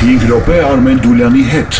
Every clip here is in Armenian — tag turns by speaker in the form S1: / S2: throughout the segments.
S1: 5 րոպե Արմեն Դուլյանի հետ։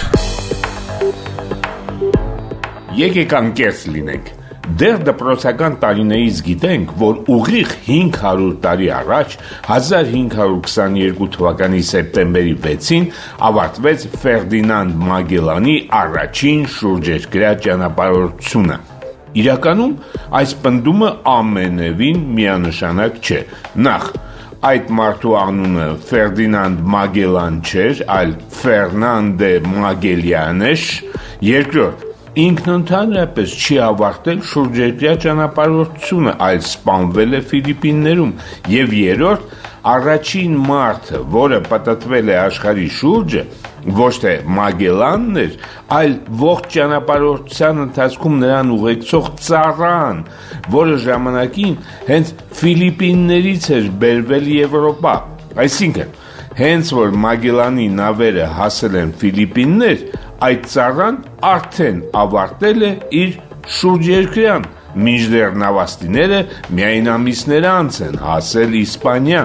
S2: Եկեք անկեղծ լինենք։ Դեռ դպրոցական տարիներից գիտենք, որ ուղիղ 500 տարի առաջ 1522 թվականի սեպտեմբերի 6-ին ավարտվեց Ֆերդինանդ Մագելանի առաջին շուրջերկրյա ճանապարհորդությունը։ Իրականում այս պնդումը ամենևին միանշանակ չէ։ Նախ, այդ մարդու անունը Ֆերդինանդ Մագելան չէր, այլ Ֆերնանդե Մագելյան էր։ Երկրորդ, ինքն ընդհանրապես չի ավարտել շուրջերկրյա ճանապարհորդությունը, այլ սպանվել է Ֆիլիպիններում։ Եվ երրորդ, առաջին մարդը, որը պտտվել է աշխարհի շուրջը, ոչ թե Մագելանն էր, այլ ողջ ճանապարհորդության ընթացքում նրան ուղեկցող ծառան, որը ժամանակին հենց Ֆիլիպիններից էր բերվել Եվրոպա։ Այսինքն, հենց որ Մագելանի նավերը հասել են Ֆիլիպիններ, այդ ծառան արդեն ավարտել է իր շուրջերկրյան, մինչդեռ նավաստիները միայն ամիսներ անց են հասել Իսպանիա։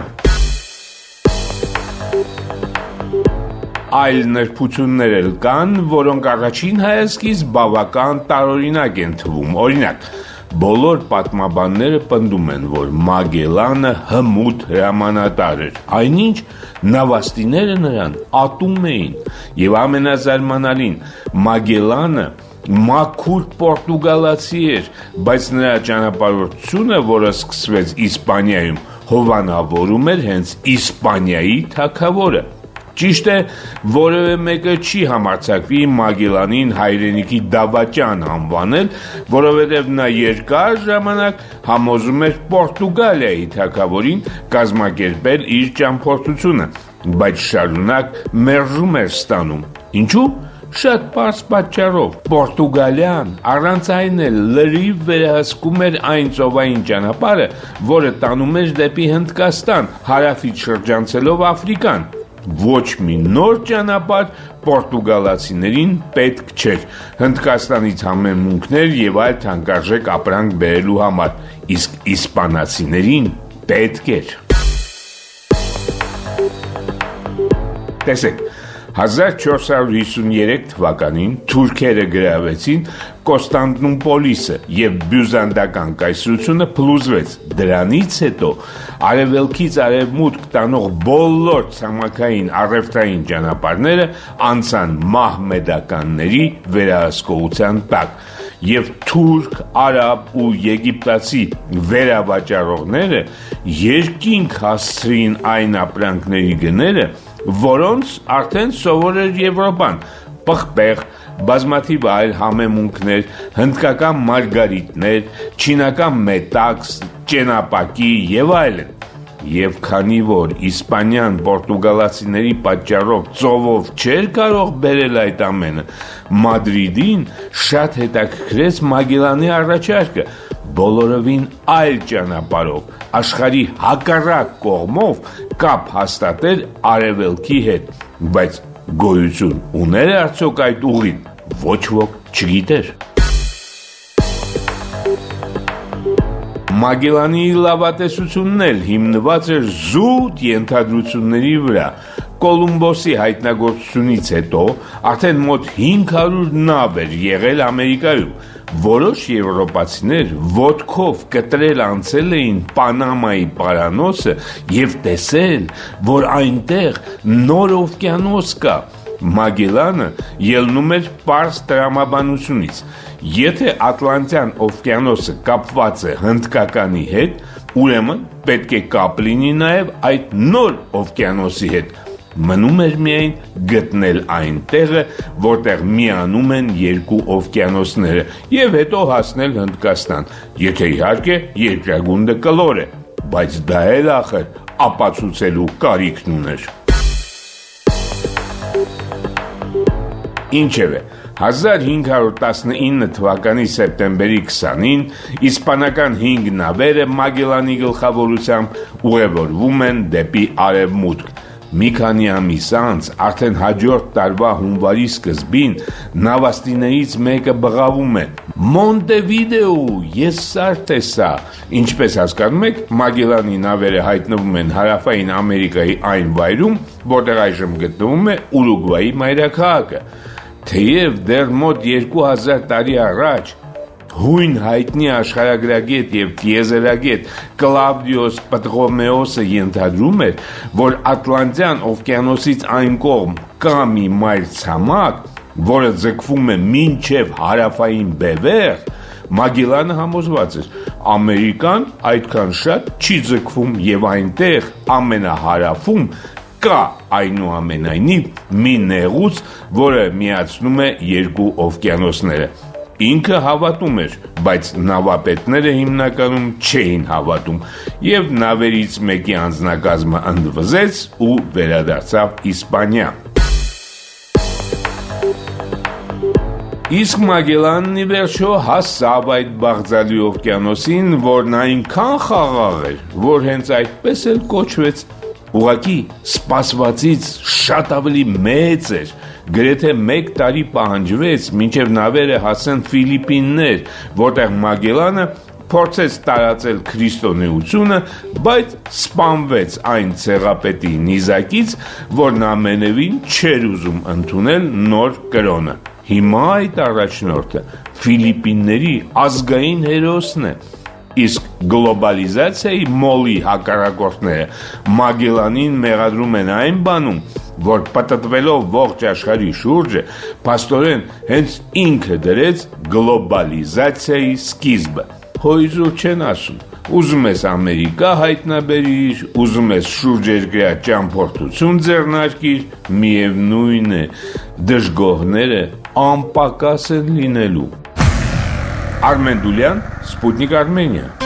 S2: Այլ նրբություններ էլ կան, որոնք առաջին հայացքից բավական տարօրինակ են թվում։ Օրինակ, բոլոր պատմաբանները պնդում են, որ Մագելանը հմուտ հրամանատար էր, այնինչ նավաստիները նրան ատում էին, եւ ամենազարմանալին, Մագելանը մաքուր պորտուգալացի էր, բայց նրա ճանապարհորդությունը, որը սկսվեց Իսպանիայում, հովանավորում էր հենց Իսպանիայի թագավորը։ Ճիշտ է, որևէ մեկը չի համարձակվի Մագելանին հայրենիքի դավաճան անվանել, որովհետև նա երկար ժամանակ համոզում էր Պորտուգալիայի թագավորին կազմակերպել իր ճամփորդությունը, բայց շարունակ մերժում էր ստանում։ Ինչու՞։ Շատ պարզ պատճառով, Պորտուգալիան առանց այն էլ լրիվ վերահսկում էր այն ծովային ճանապարհը, որը տանում էր դեպի Հնդկաստան, հարավից շրջանցելով Աֆրիկան։ Ոչ մի նոր ճանապարհ պորտուգալացիներին պետք չէր Հնդկաստանից համեմունքներ եւ այլ թանկարժեք ապրանք բերելու համար, իսկ իսպանացիներին պետք էր։ Տեսեք, 1453 թվականին թուրքերը գրավեցին Կոստանդնուպոլիսը եւ բյուզանդական կայսրությունը փլուզվեց։ Դրանից հետո արևելքից արևմուտք տանող բոլոր ցամաքային առևտրային ճանապարհները անցան մահմեդականների վերահսկողության տակ, եւ թուրք, արաբ ու եգիպտացի վերավաճառողները երկինք հասցրին այն ապրանքների գները, որոնց արդեն սովոր էր Եվրոպան, պղպեղ, բազմաթիվ այլ համեմունքներ, հնդկական մարգարիտներ, չինական մետաքս, ճենապակի եւ այլն։ Եվ քանի որ Իսպանիան պորտուգալացիների պատճառով ծովով չէր կարող բերել այդ ամենը, Մադրիդին շատ հետաքրքրեց Մագելանի առաջարկը բոլորովին այլ ճանապարհով, աշխարհի հակառակ կողմով կապ հաստատել արևելքի հետ, բայց գոյություն ուներ արդյոք այդ ուղին, ոչ ոք չգիտեր։ Մագելանի լավատեսությունն էլ հիմնված էր զուտ ենթադրությունների վրա։ Կոլումբոսի հայտնագործությունից հետո արդեն մոտ 500 նավ էր եղել Ամերիկայում։ Որոշ եվրոպացիներ ոտքով կտրել անցել էին Պանամայի պարանոցը եւ տեսել, որ այնտեղ նոր օվկիանոս կա։ Մագելանը ելնում էր պարզ տրամաբանությունից։ Եթե Ատլանտյան օվկիանոսը կապված է հնդկականի հետ, ուրեմն պետք է կապ լինի նաև այդ նոր օվկիանոսի հետ։ Մնում էր միայն գտնել այն տեղը, որտեղ միանում են երկու օվկիանոսները, եւ հետո հասնել Հնդկաստան, եթե իհարկե երկրագունդը կլոր է, բայց դա էլ ախր ապացուցելու կարիքն ուներ։ Ինչևէ, 1519 թվականի սեպտեմբերի 20-ին իսպանական 5 նավերը Մագելանի գլխավորությամբ ուղևորվում են դեպի արևմուտք։ Մի քանի ամիս անց, արդեն հաջորդ տարվա հունվարի սկզբին, նավաստիներից մեկը բղավում է. Մոնտեվիդեո, ես սար տեսա։ Ինչպես հասկանում եք, Մագելանի նավերը հայտնվում են հարավային Ամերիկայի այն վայրում, որտեղ այժմ գտնվում է Ուրուգվայի մայրաքաղաքը։ Թեև դեռ մոտ 2000 տարի առաջ հույն հայտնի աշխարհագրագետ եւ տիեզերագետ Կլավդիոս Պտղոմեոսը ենթադրում էր, որ Ատլանտյան օվկիանոսից այն կողմ կա մի մայր ցամաք, որը ձգվում է մինչև հարավային բևեռ, Մագելանը համոզված էր, Ամերիկան այդքան շատ չի ձգվում եւ այնտեղ ամենահարավում կա այնուամենայնիվ մի նեղուց, որը միացնում է երկու օվկիանոսները։ Ինքը հավատում էր, բայց նավապետները հիմնականում չէին հավատում եւ նավերից մեկի անձնակազմը ընդվզեց ու վերադարձավ Իսպանիա։ Իսկ Մագելանն ի վերջո հասավ այդ բաղձալի օվկիանոսին, որն այնքան խաղաղ էր, որ հենց այդպես էլ կոչվեց։ Ուղղակի սպասվածից շատ ավելի մեծ էր, գրեթե 1 տարի պահանջվեց, մինչև նավերը հասան Ֆիլիպիններ, որտեղ Մագելանը փորձեց տարածել քրիստոնեությունը, բայց սպանվեց այն ցեղապետի նիզակից, որն ամենևին չէր ուզում ընդունել նոր կրոնը։ Հիմա այդ առաջնորդը Ֆիլիպինների ազգային հերոսն է։ Իսկ գլոբալիզացիայի մոլի հակառակորդները Մագելանին մեղադրում են այն բանում, որ պատտվելով ողջ աշխարհի շուրջը, փաստորեն հենց ինքը դրեց գլոբալիզացիայի սկիզբը։ Հոյզուր չեն ասում, ուզում ես Ամերիկա հայտնաբերիր, ուզում ես շուրջերկրյա ճամփորդություն ձեռնարկիր, միևնույն է, դժգոհները անպակաս են լինելու։ Արմեն Դուլյան, Սպուտնիկ Արմենիա։